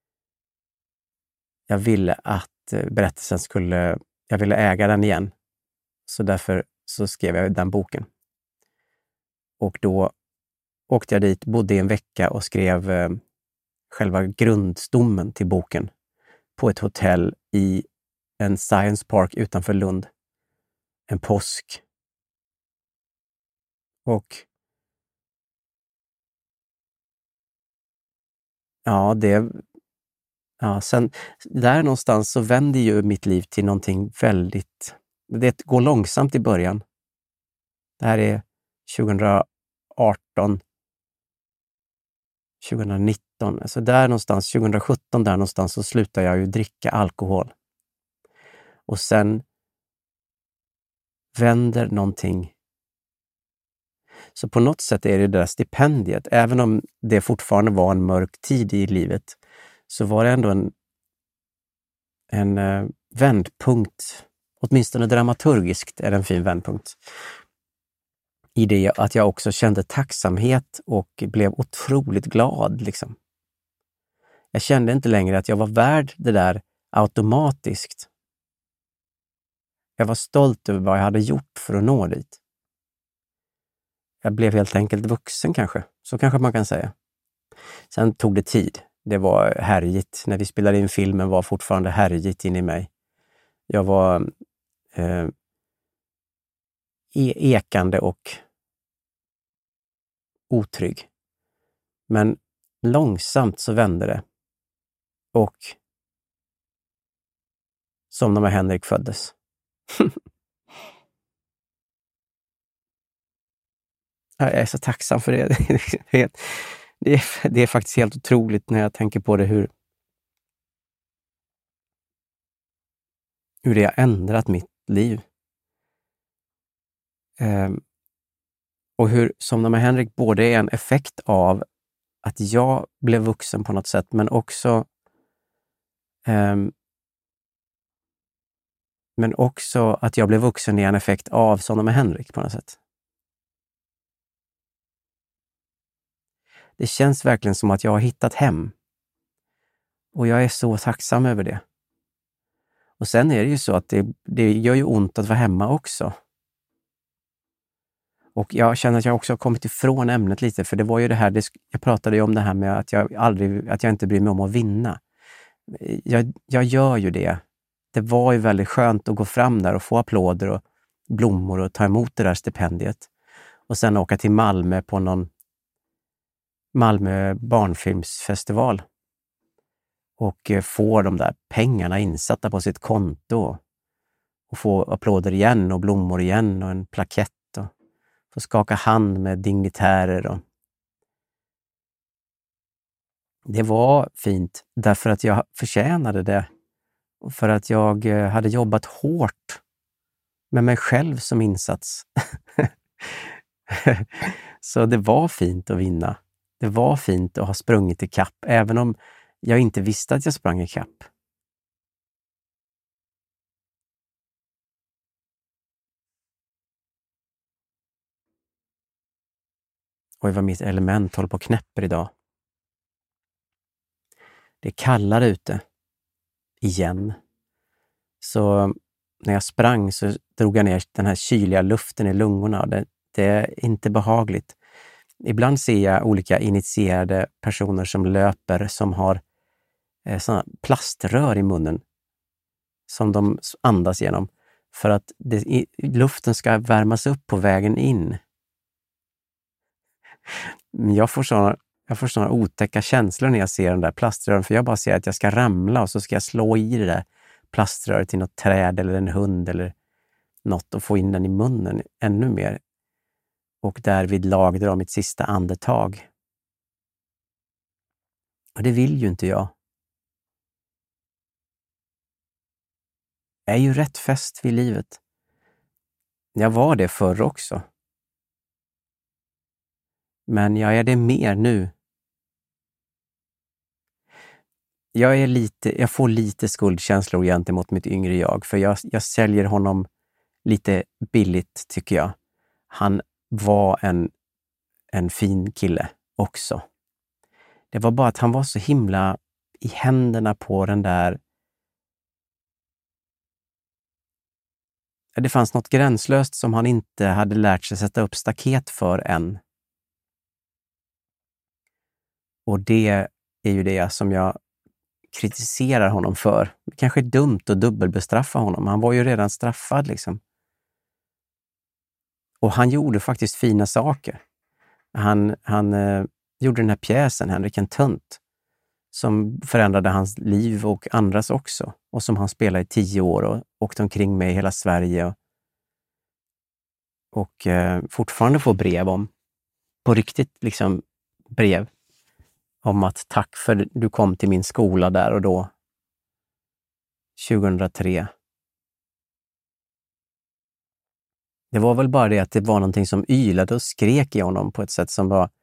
jag ville att eh, berättelsen skulle, jag ville äga den igen. Så därför så skrev jag den boken. Och då åkte jag dit, bodde i en vecka och skrev eh, själva grundstommen till boken på ett hotell i en science park utanför Lund. En påsk. Och ja, det ja, sen där någonstans så vänder ju mitt liv till någonting väldigt, det går långsamt i början. Det här är tjugoarton, tjugonitton, alltså där någonstans, tjugosjutton där någonstans så slutar jag ju dricka alkohol. Och sen vänder någonting. Så på något sätt är det där stipendiet, även om det fortfarande var en mörk tid i livet, så var det ändå en, en uh, vändpunkt, åtminstone dramaturgiskt är det en fin vändpunkt. I det att jag också kände tacksamhet och blev otroligt glad. Liksom. Jag kände inte längre att jag var värd det där automatiskt. Jag var stolt över vad jag hade gjort för att nå dit. Jag blev helt enkelt vuxen kanske, så kanske man kan säga. Sen tog det tid. Det var härjigt. När vi spelade in filmen var fortfarande härjigt in i mig. Jag var eh, e- ekande och otrygg. Men långsamt så vände det. Och som när Henrik föddes. Jag är så tacksam för det. Det är, det, är, det är faktiskt helt otroligt när jag tänker på det, hur, hur det har ändrat mitt liv. Um, och hur Somna med Henrik både är en effekt av att jag blev vuxen på något sätt, men också um, men också att jag blev vuxen är en effekt av Somna med Henrik på något sätt. Det känns verkligen som att jag har hittat hem. Och jag är så tacksam över det. Och sen är det ju så att det, det gör ju ont att vara hemma också. Och jag känner att jag också har kommit ifrån ämnet lite, för det var ju det här, det, jag pratade ju om det här med att jag aldrig, att jag inte bryr mig om att vinna. Jag, jag gör ju det. Det var ju väldigt skönt att gå fram där och få applåder och blommor och ta emot det där stipendiet. Och sen åka till Malmö på någon Malmö barnfilmsfestival och få de där pengarna insatta på sitt konto och få applåder igen och blommor igen och en plakett och få skaka hand med dignitärer. Och det var fint därför att jag förtjänade det och för att jag hade jobbat hårt med mig själv som insats. Så det var fint att vinna. Det var fint att ha sprungit i kapp, även om jag inte visste att jag sprang i kapp. Oj, vad mitt element håller på och knäpper idag. Det är kallare ute. Igen. Så när jag sprang så drog jag ner den här kyliga luften i lungorna. Det, det är inte behagligt. Ibland ser jag olika initierade personer som löper som har eh, såna plaströr i munnen som de andas genom för att det, i, luften ska värmas upp på vägen in. Men jag får såna, Jag får sådana otäcka känslor när jag ser den där plaströren, för jag bara ser att jag ska ramla och så ska jag slå i det där plaströret till något träd eller en hund eller något och få in den i munnen ännu mer. Och därvid lagdra mitt sista andetag. Och det vill ju inte jag. Jag är ju rätt fäst vid livet. Jag var det förr också. Men jag är det mer nu. Jag, är lite, jag får lite skuldkänslor gentemot mitt yngre jag, för jag, jag säljer honom lite billigt tycker jag. Han var en, en fin kille också. Det var bara att han var så himla i händerna på den där. Det fanns något gränslöst som han inte hade lärt sig sätta upp staket för än. Och det är ju det som jag kritiserar honom för. Det kanske är dumt att dubbelbestraffa honom. Han var ju redan straffad liksom. Och han gjorde faktiskt fina saker. Han, han eh, gjorde den här pjäsen, Henrik en tönt, som förändrade hans liv och andras också. Och som han spelade i tio år och åkte omkring med i hela Sverige. Och, och eh, fortfarande får brev om, på riktigt liksom brev, om att tack för du kom till min skola där och då. tjugohundratre. Det var väl bara det att det var någonting som ylade och skrek i honom på ett sätt som var...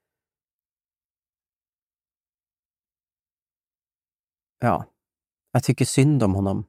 Ja, jag tycker synd om honom.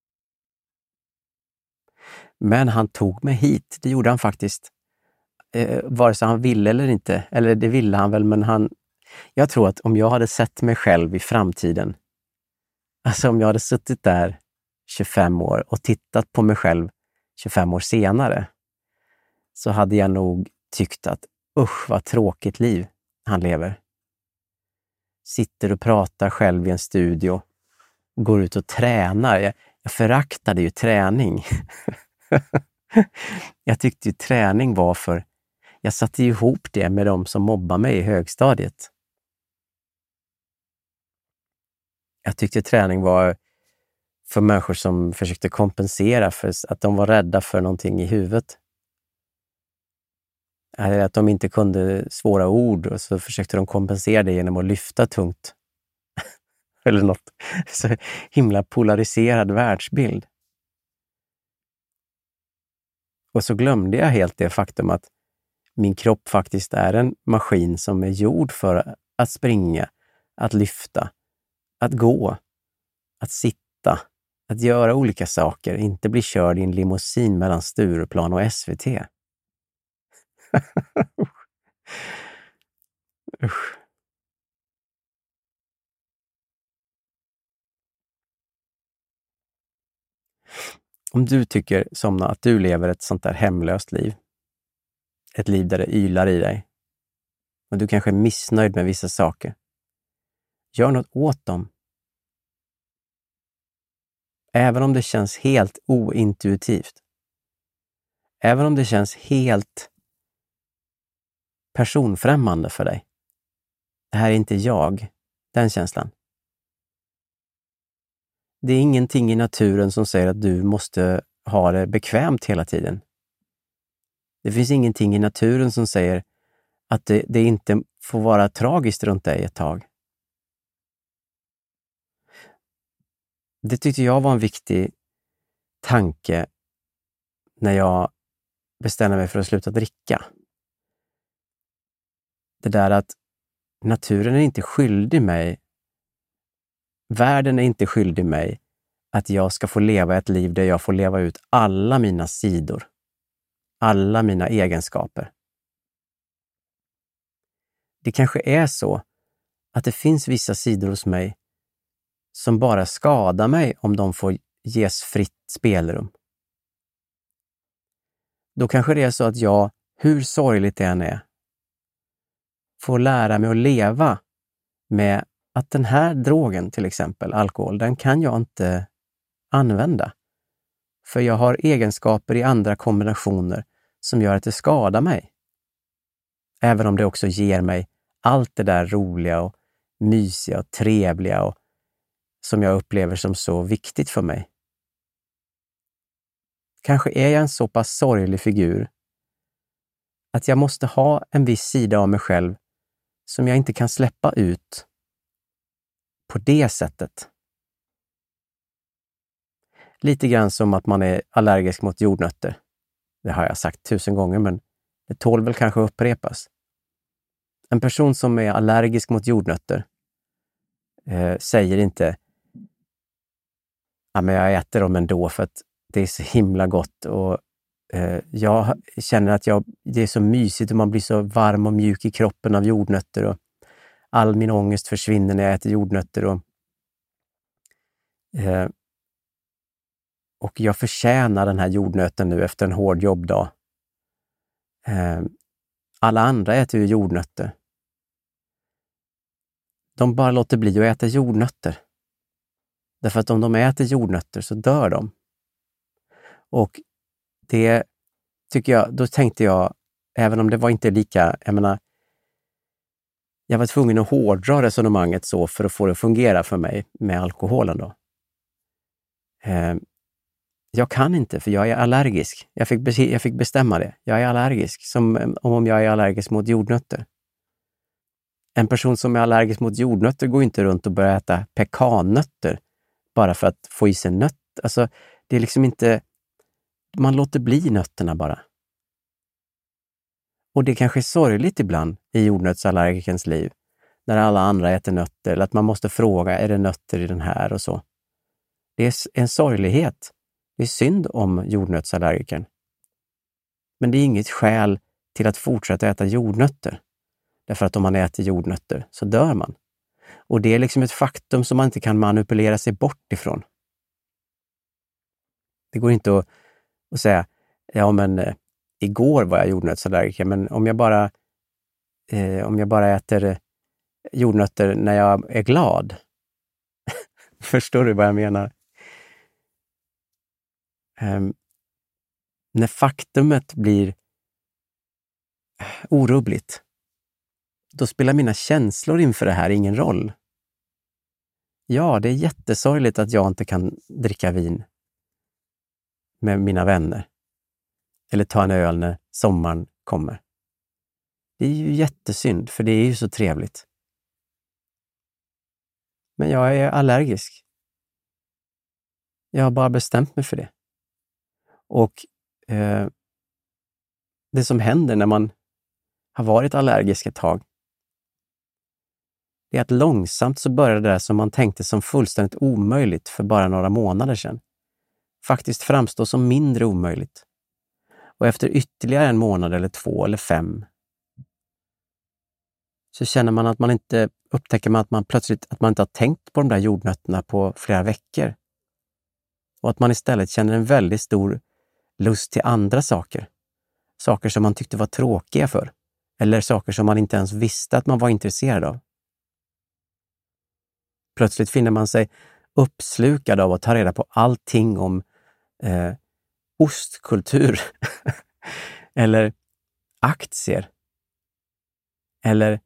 Men han tog mig hit, det gjorde han faktiskt. Eh, vare sig han ville eller inte, eller det ville han väl, men han... Jag tror att om jag hade sett mig själv i framtiden, alltså om jag hade suttit där tjugofem år och tittat på mig själv tjugofem år senare, så hade jag nog tyckt att usch vad tråkigt liv han lever. Sitter och pratar själv i en studio, går ut och tränar. Jag, jag föraktade ju träning. Jag tyckte ju träning var för... Jag satte ju ihop det med de som mobbade mig i högstadiet. Jag tyckte träning var för människor som försökte kompensera för att de var rädda för någonting i huvudet. Eller att de inte kunde svåra ord och så försökte de kompensera det genom att lyfta tungt. Eller något. Så himla polariserad världsbild. Och så glömde jag helt det faktum att min kropp faktiskt är en maskin som är gjord för att springa, att lyfta, att gå, att sitta, att göra olika saker, inte bli körd i en limousin mellan Stureplan och S V T. Usch. Om du tycker, Somna, att du lever ett sånt där hemlöst liv, ett liv där det ylar i dig, och du kanske är missnöjd med vissa saker, gör något åt dem. Även om det känns helt ointuitivt. Även om det känns helt personfrämmande för dig. Det här är inte jag, den känslan. Det är ingenting i naturen som säger att du måste ha det bekvämt hela tiden. Det finns ingenting i naturen som säger att det, det inte får vara tragiskt runt dig ett tag. Det tyckte jag var en viktig tanke när jag bestämde mig för att sluta dricka. Det där att naturen är inte skyldig mig, världen är inte skyldig mig att jag ska få leva ett liv där jag får leva ut alla mina sidor, alla mina egenskaper. Det kanske är så att det finns vissa sidor hos mig som bara skadar mig om de får ges fritt spelrum. Då kanske det är så att jag, hur sorgligt det än är, får lära mig att leva med att den här drogen, till exempel alkohol, den kan jag inte använda. För jag har egenskaper i andra kombinationer som gör att det skadar mig. Även om det också ger mig allt det där roliga och mysiga och trevliga och som jag upplever som så viktigt för mig. Kanske är jag en så pass sorglig figur att jag måste ha en viss sida av mig själv som jag inte kan släppa ut på det sättet. Lite grann som att man är allergisk mot jordnötter. Det har jag sagt tusen gånger, men det tål väl kanske upprepas. En person som är allergisk mot jordnötter eh, säger inte ja, men jag äter dem ändå för att det är så himla gott och eh, jag känner att jag, det är så mysigt och man blir så varm och mjuk i kroppen av jordnötter och all min ångest försvinner när jag äter jordnötter och, eh, och jag förtjänar den här jordnöten nu efter en hård jobbdag. Eh, alla andra äter ju jordnötter. De bara låter bli att äta jordnötter. Därför att om de äter jordnötter så dör de. Och det tycker jag, då tänkte jag, även om det var inte lika, jag menar, jag var tvungen att hårdra resonemanget så för att få det att fungera för mig med alkoholen då. Eh, jag kan inte, för jag är allergisk. Jag fick, jag fick bestämma det. Jag är allergisk, som om jag är allergisk mot jordnötter. En person som är allergisk mot jordnötter går inte runt och börjar äta pekannötter bara för att få i sig nöt. Alltså, det är liksom inte... Man låter bli nötterna bara. Och det kanske är sorgligt ibland i jordnötsallergikens liv, när alla andra äter nötter, eller att man måste fråga, är det nötter i den här och så. Det är en sorglighet. Det är synd om jordnötsallergiken. Men det är inget skäl till att fortsätta äta jordnötter. Därför att om man äter jordnötter så dör man. Och det är liksom ett faktum som man inte kan manipulera sig bort ifrån. Det går inte att, att säga, ja men eh, igår var jag jordnötsallergiker, men om jag bara, eh, om jag bara äter eh, jordnötter när jag är glad. Förstår du vad jag menar? Um, när faktumet blir orubbligt, då spelar mina känslor inför det här ingen roll. Ja, det är jättesorgligt att jag inte kan dricka vin med mina vänner. Eller ta en öl när sommaren kommer. Det är ju jättesynd, för det är ju så trevligt. Men jag är allergisk. Jag har bara bestämt mig för det. Och eh, det som händer när man har varit allergisk ett tag, det är att långsamt så börjar det där som man tänkte som fullständigt omöjligt för bara några månader sedan faktiskt framstå som mindre omöjligt. Och efter ytterligare en månad eller två eller fem så känner man att man inte, upptäcker man att man plötsligt att man inte har tänkt på de där jordnötterna på flera veckor. Och att man istället känner en väldigt stor lust till andra saker. Saker som man tyckte var tråkiga för. Eller saker som man inte ens visste att man var intresserad av. Plötsligt finner man sig uppslukad av att ta reda på allting om eh, ostkultur. Eller aktier. Eller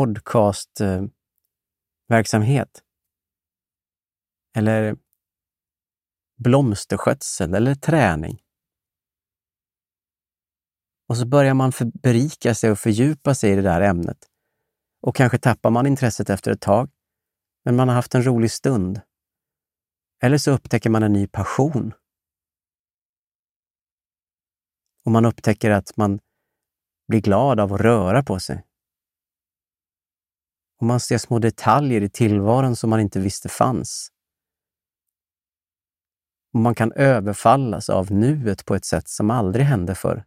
podcastverksamhet. Eh, eller blomsterskötsel eller träning. Och så börjar man för, berika sig och fördjupa sig i det där ämnet. Och kanske tappar man intresset efter ett tag, men man har haft en rolig stund. Eller så upptäcker man en ny passion. Och man upptäcker att man blir glad av att röra på sig. Och man ser små detaljer i tillvaron som man inte visste fanns. Och man kan överfallas av nuet på ett sätt som aldrig hände förr.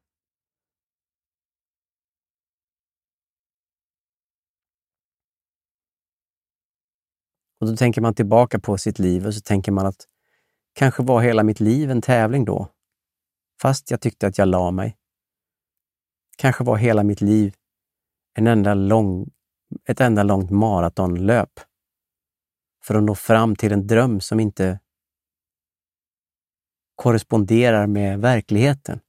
Och då tänker man tillbaka på sitt liv och så tänker man att kanske var hela mitt liv en tävling då. Fast jag tyckte att jag la mig. Kanske var hela mitt liv en enda lång, ett enda långt maratonlöp. För att nå fram till en dröm som inte korresponderar med verkligheten.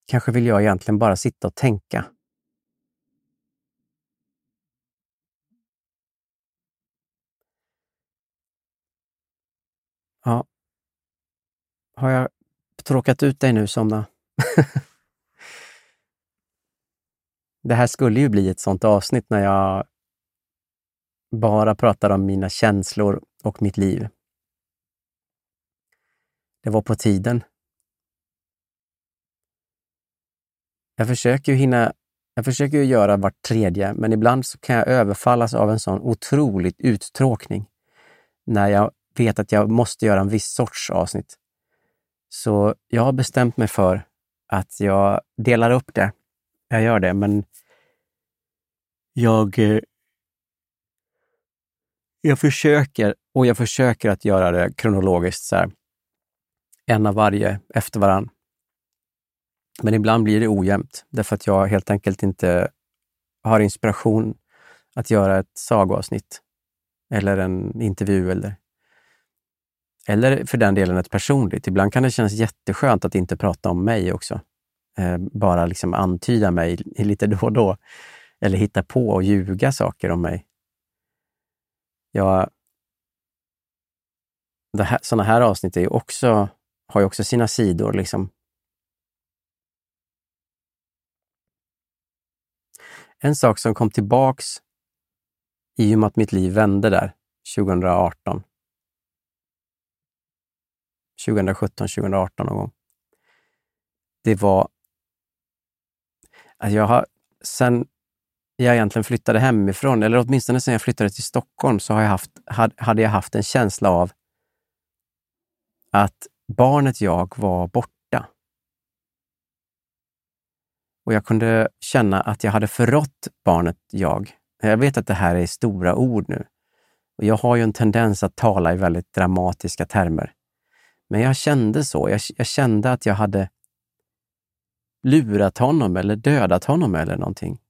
kanske vill jag egentligen bara sitta och tänka. Ja. Har jag tråkat ut dig nu, Somna? Det här skulle ju bli ett sånt avsnitt när jag bara pratar om mina känslor och mitt liv. Det var på tiden. Jag försöker ju hinna, jag försöker ju göra vart tredje, men ibland så kan jag överfallas av en sån otroligt uttråkning när jag vet att jag måste göra en viss sorts avsnitt. Så jag har bestämt mig för att jag delar upp det. Jag gör det, men jag, jag försöker, och jag försöker att göra det kronologiskt så här. En av varje efter varann. Men ibland blir det ojämnt, därför att jag helt enkelt inte har inspiration att göra ett sagoavsnitt eller en intervju eller eller för den delen ett personligt. Ibland kan det kännas jätteskönt att inte prata om mig också. Eh, bara liksom antyda mig lite då och då. Eller hitta på och ljuga saker om mig. Jag, det här, såna här avsnitt är ju också, har ju också sina sidor liksom. En sak som kom tillbaks i och med att mitt liv vände där tjugohundraarton. tjugosjutton tjugoarton någon gång. Det var att jag har sen jag egentligen flyttade hemifrån, eller åtminstone sen jag flyttade till Stockholm, så har jag haft, hade jag haft en känsla av att barnet jag var borta. Och jag kunde känna att jag hade förrått barnet jag. Jag vet att det här är stora ord nu. Och jag har ju en tendens att tala i väldigt dramatiska termer. Men jag kände så. Jag, jag kände att jag hade lurat honom eller dödat honom eller någonting.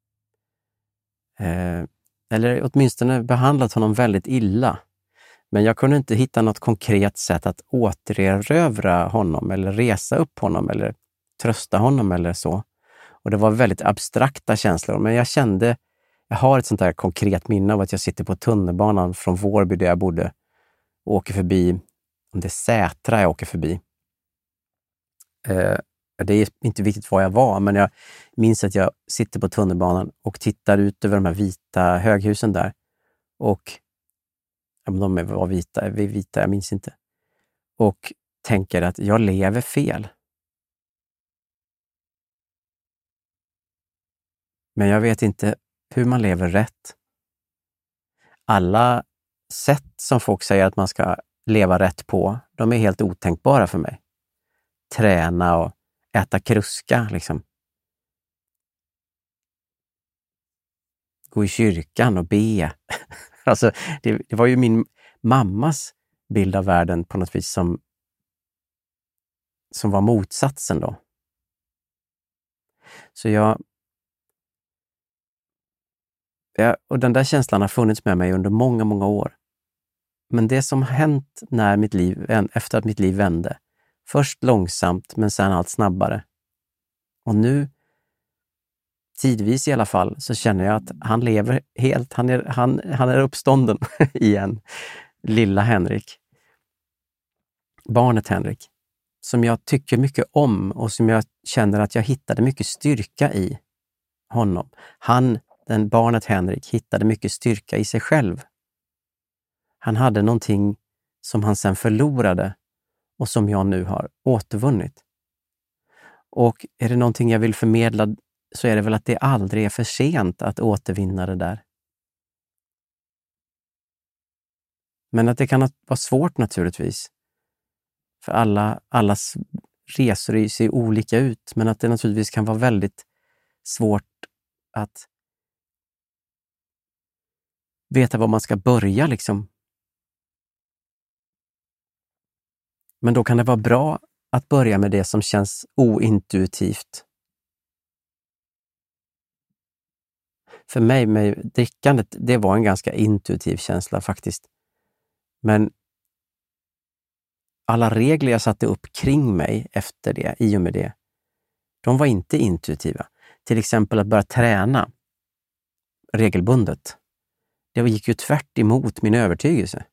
Eh, eller åtminstone behandlat honom väldigt illa. Men jag kunde inte hitta något konkret sätt att återerövra honom eller resa upp honom eller trösta honom eller så. Och det var väldigt abstrakta känslor. Men jag kände, jag har ett sånt där konkret minne av att jag sitter på tunnelbanan från Vårby där jag bodde och åker förbi, om det är Sätra jag åker förbi. Eh, det är inte viktigt var jag var, men jag minns att jag sitter på tunnelbanan och tittar ut över de här vita höghusen där. Och ja, de var vita, vi vita, jag minns inte. Och tänker att jag lever fel. Men jag vet inte hur man lever rätt. Alla sätt som folk säger att man ska leva rätt på, de är helt otänkbara för mig. Träna och äta kruska, liksom. Gå i kyrkan och be. Alltså, det, det var ju min mammas bild av världen på något vis som, som var motsatsen då. Så jag Ja, och den där känslan har funnits med mig under många, många år. Men det som hänt när mitt liv, efter att mitt liv vände, först långsamt men sen allt snabbare. Och nu, tidvis i alla fall, så känner jag att han lever helt, han är, han, han är uppstånden igen. Lilla Henrik. Barnet Henrik. Som jag tycker mycket om och som jag känner att jag hittade mycket styrka i honom. Han Den barnet Henrik hittade mycket styrka i sig själv. Han hade någonting som han sen förlorade och som jag nu har återvunnit. Och är det någonting jag vill förmedla så är det väl att det aldrig är för sent att återvinna det där. Men att det kan vara svårt naturligtvis. För alla, allas resor ser olika ut, men att det naturligtvis kan vara väldigt svårt att veta var man ska börja liksom. Men då kan det vara bra att börja med det som känns ointuitivt. För mig med drickandet, det var en ganska intuitiv känsla faktiskt. Men alla regler jag satte upp kring mig efter det, i och med det, De var inte intuitiva. Till exempel att börja träna regelbundet. Det gick ju tvärt emot min övertygelse.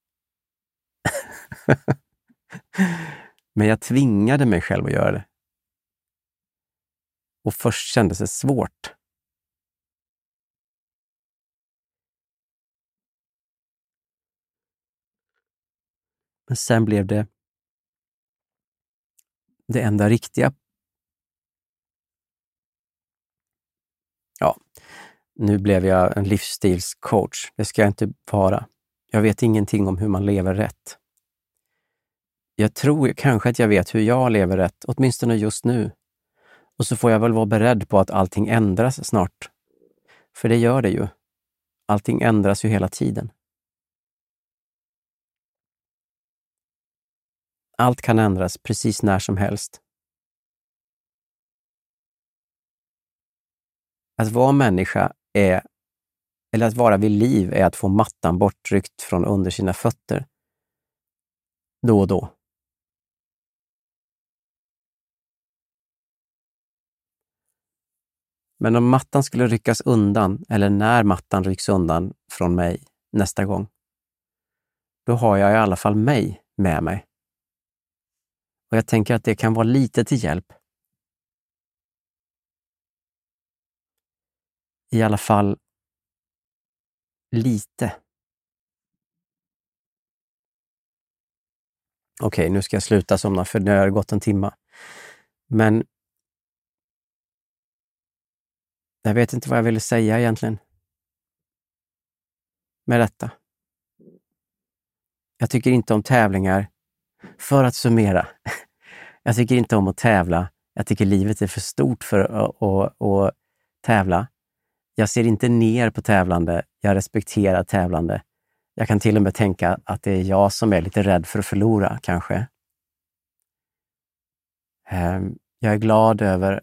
Men jag tvingade mig själv att göra det. Och först kändes det svårt. Men sen blev det det enda riktiga. Ja, nu blev jag en livsstilscoach. Det ska jag inte vara. Jag vet ingenting om hur man lever rätt. Jag tror kanske att jag vet hur jag lever rätt, åtminstone just nu. Och så får jag väl vara beredd på att allting ändras snart. För det gör det ju. Allting ändras ju hela tiden. Allt kan ändras precis när som helst. Att vara människa är, eller att vara vid liv är att få mattan borttryckt från under sina fötter. Då och då. Men om mattan skulle ryckas undan, eller när mattan rycks undan från mig nästa gång, då har jag i alla fall mig med mig. Och jag tänker att det kan vara lite till hjälp. I alla fall lite. Okej, nu ska jag sluta somna för nu har det gått en timme. Men jag vet inte vad jag ville säga egentligen med detta. Jag tycker inte om tävlingar. För att summera. Jag tycker inte om att tävla. Jag tycker livet är för stort för att, att, att tävla. Jag ser inte ner på tävlande. Jag respekterar tävlande. Jag kan till och med tänka att det är jag som är lite rädd för att förlora, kanske. Jag är glad över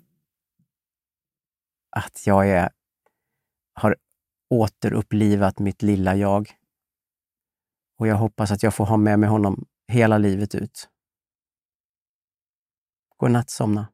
att jag är, har återupplivat mitt lilla jag. Och jag hoppas att jag får ha med mig honom hela livet ut. God natt, somna.